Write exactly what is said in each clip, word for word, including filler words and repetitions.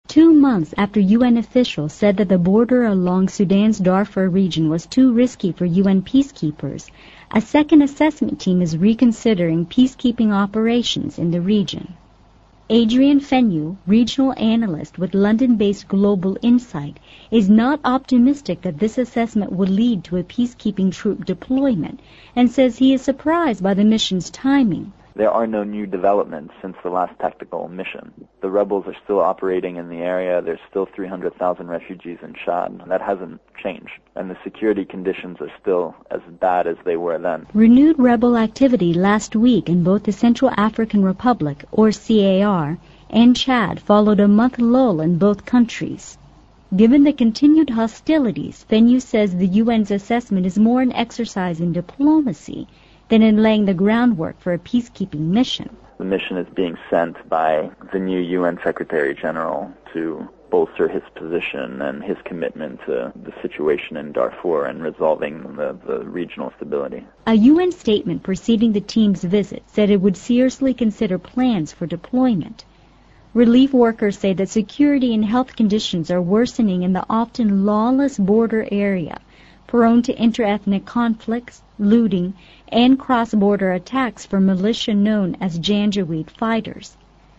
Two months after U N officials said that the border along Sudan's Darfur region was too risky for U N peacekeepers, a second assessment team is reconsidering peacekeeping operations in the region. Adrian Fenyu, regional analyst with London-based Global Insight, is not optimistic that this assessment will lead to a peacekeeping troop deployment and says he is surprised by the mission's timing. There are no new developments since the last tactical mission. The rebels are still operating in the area. There's still three hundred thousand refugees in Chad. That hasn't changed. And the security conditions are still as bad as they were then. Renewed rebel activity last week in both the Central African Republic, or C A R, and Chad followed a month lull in both countries. Given the continued hostilities, Fenyu says the U N's assessment is more an exercise in diplomacy than in laying the groundwork for a peacekeeping mission. The mission is being sent by the new U N Secretary General to bolster his position and his commitment to the situation in Darfur and resolving the, the regional stability. A U N statement preceding the team's visit said it would seriously consider plans for deployment. Relief workers say that security and health conditions are worsening in the often lawless border area, prone to interethnic conflicts, looting, and cross-border attacks from militia known as Janjaweed fighters.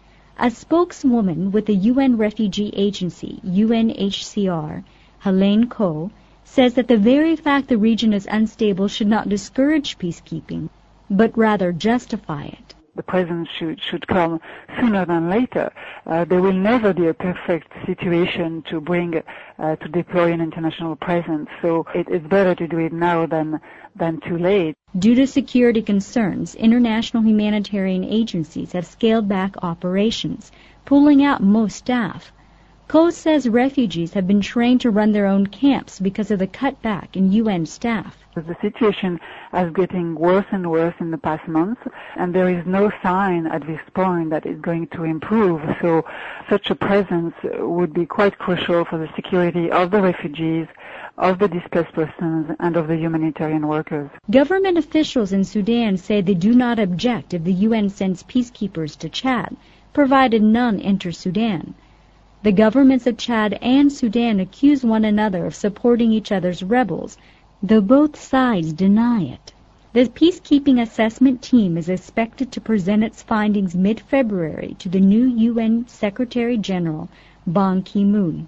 A spokeswoman with the U N refugee agency, U N H C R, Helene Koh, says that the very fact the region is unstable should not discourage peacekeeping, but rather justify it. The presence should, should come sooner than later. Uh, there will never be a perfect situation to bring, uh, to deploy an international presence, so it, it's better to do it now than, than too late. Due to security concerns, international humanitarian agencies have scaled back operations, pulling out most staff. Koh says refugees have been trained to run their own camps because of the cutback in U N staff. The situation is getting worse and worse in the past months, and there is no sign at this point that it's going to improve. So such a presence would be quite crucial for the security of the refugees, of the displaced persons, and of the humanitarian workers. Government officials in Sudan say they do not object if the U N sends peacekeepers to Chad, provided none enter Sudan. The governments of Chad and Sudan accuse one another of supporting each other's rebels, though both sides deny it. The peacekeeping assessment team is expected to present its findings mid-February to the new U N Secretary General, Ban Ki-moon.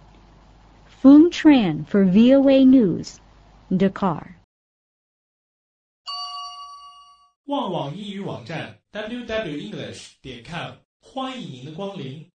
Phuong Tran for V O A News, Dakar. 旺网英语网站 double u double u double u 点 com 欢迎您的光临。